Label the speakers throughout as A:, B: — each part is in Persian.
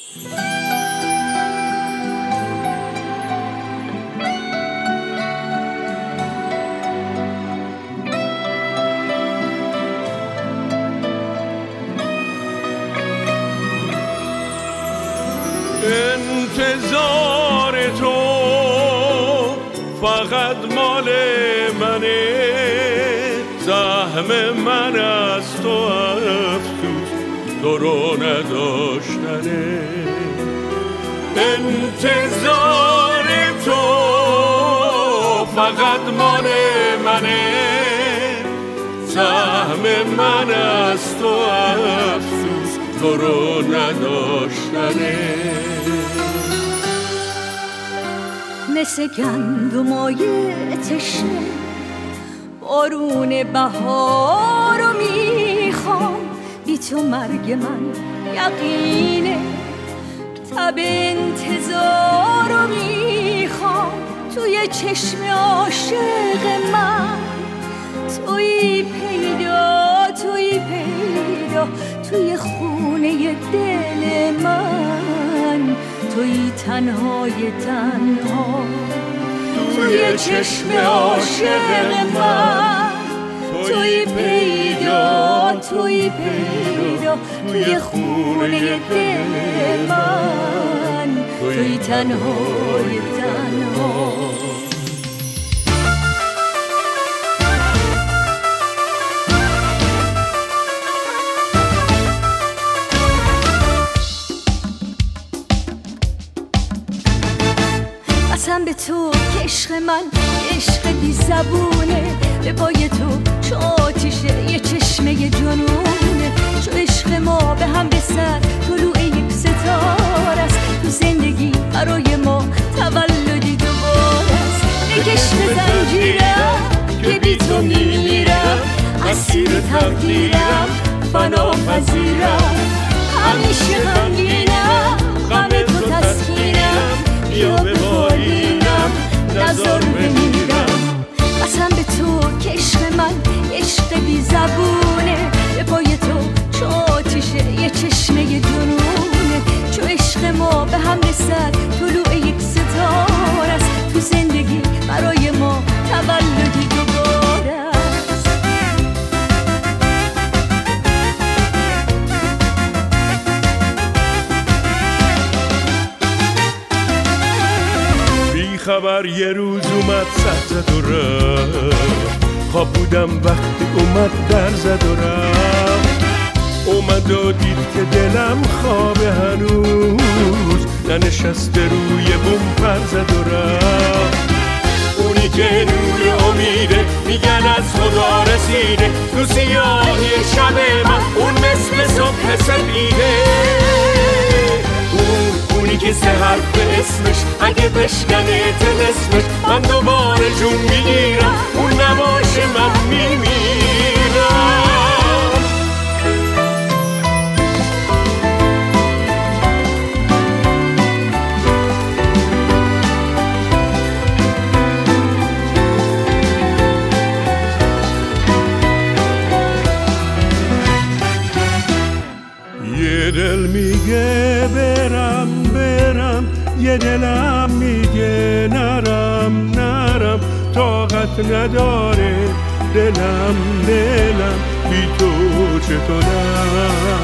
A: انتظار تو فقط مال منه، زحم من از تو افسوس تو رو نداشتنه. انتظار تو فقط مال منه، زحم من از تو افسوس تو رو نداشتنه.
B: مثل گندمای تشنه بارون بهار رو میخوام، بی تو مرگ من یقینه. تب انتظار رو میخوام توی چشم عاشق من، توی پیدا توی خونه دل من، توی تنهای تنها توی چشم عاشق من، توی پیدا توی خونه دل من، توی تنهای تنها. قسم به تو که عشق من عشق بی زبونه، به پای تو چو آتیشه یه چشمه جنونه. چو عشق ما به هم رسد طلوع یک ستاره است، تو زندگی برای ما تولدی دوباره است. بکش به زنجیرم که بی تو میمیرم، اسیر تقدیرم فنا پذیرم. همیشه غمگینم غم تو تسکینم، بیا ببالینم نزار بمیرم. قسم به تو که عشق من عشق بی زبونه، به پای تو چو آتیشه یه چشمه جنونه. چو عشق ما به هم رسد طلوع یک ستاره است، تو زندگی برای ما تولدی دوباره است.
A: بی خبر یه روز اومد سر زد و رفت، خواب بودم وقتی اومد در زد و رفت. اومد و دید که دلم خوابه هنوز، ننشسته روی بوم پر زد و رفت. اونی که نور امیده میگن از خدا رسیده، تو سیاهی شب من اون مثل صبح سپیده. اونی که سه حرف اسمش اگه بشکنه طلسمش، من دوباره جون میگیرم اون نباشه من میمیرم. یه دل میگه برم برم، یه دلم میگه نرم نرم. طاقت نداره دلم بی تو چطورم.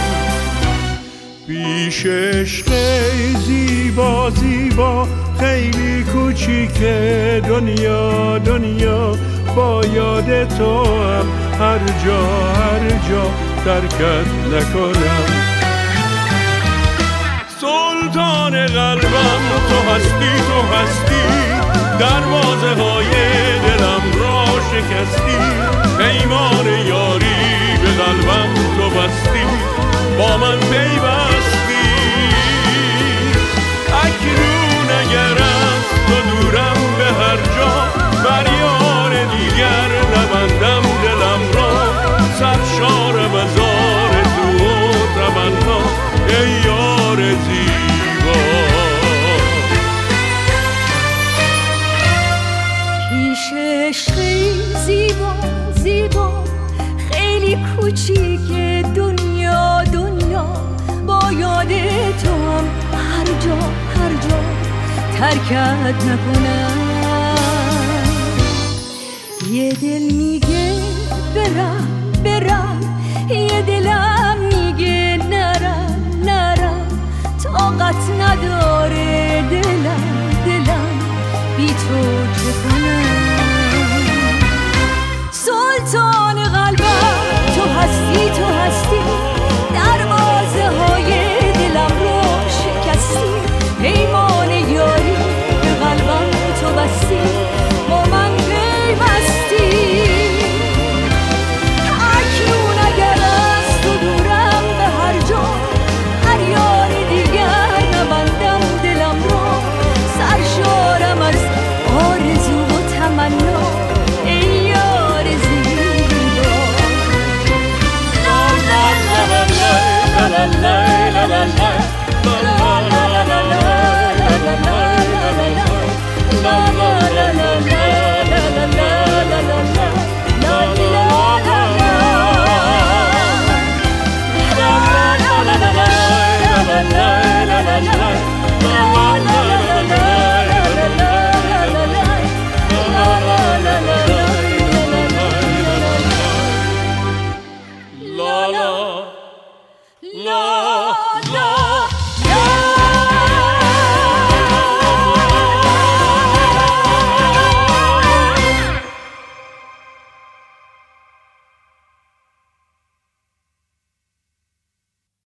A: پیش عشق زیبا زیبا خیلی کوچیکه دنیا، با یاد تو هم هر جا ترکت نکنم. سلطان قلبم تو هستی، دروازه های دلم را شکستی. پیمان یاری به قلبم تو بستی، با من پیوستی. اکنون اگر از تو دورم به هر جا، بر یار دیگر نبندم دلم را. سرشارم از آرزو و تمنا، ای یار زیبا.
B: پیش عشقی زیبا خیلی کوچیک دنیا، با هر جا ترکت نکنم. یه دل میگه برم برم، یه دلم میگه